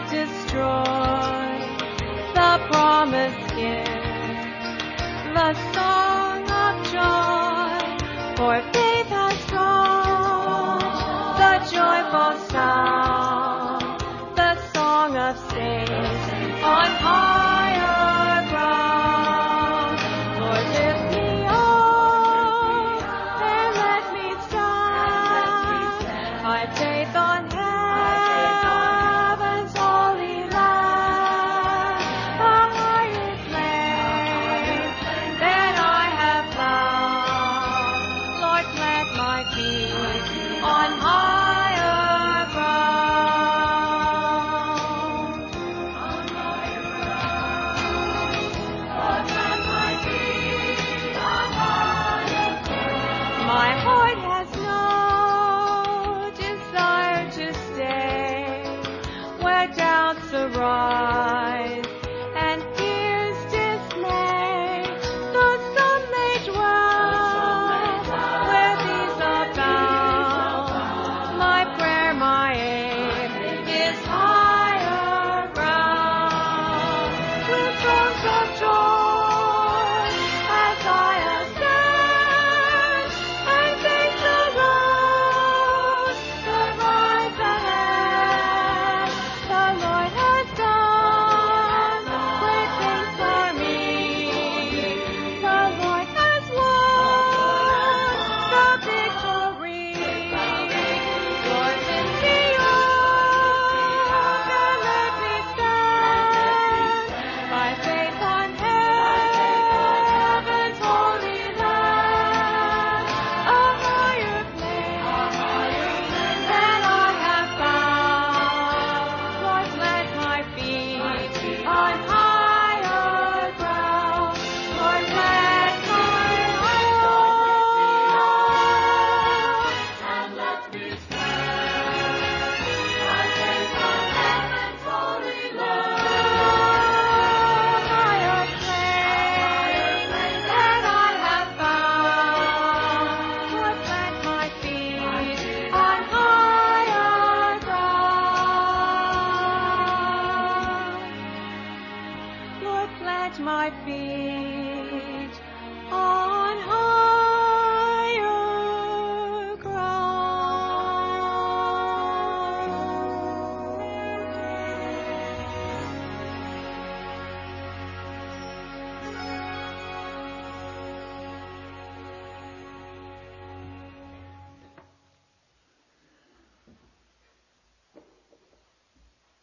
destroy the promised gift, the song of joy, for faith has brought the joyful sound, the song of saints on higher ground. Lord, lift me up and let me stand. I faith on heaven's holy land, a higher place than I have found. Lord, plant my feet on higher ground. On higher ground. Lord, plant my feet on higher ground. My heart has no desire to stay where doubts arise.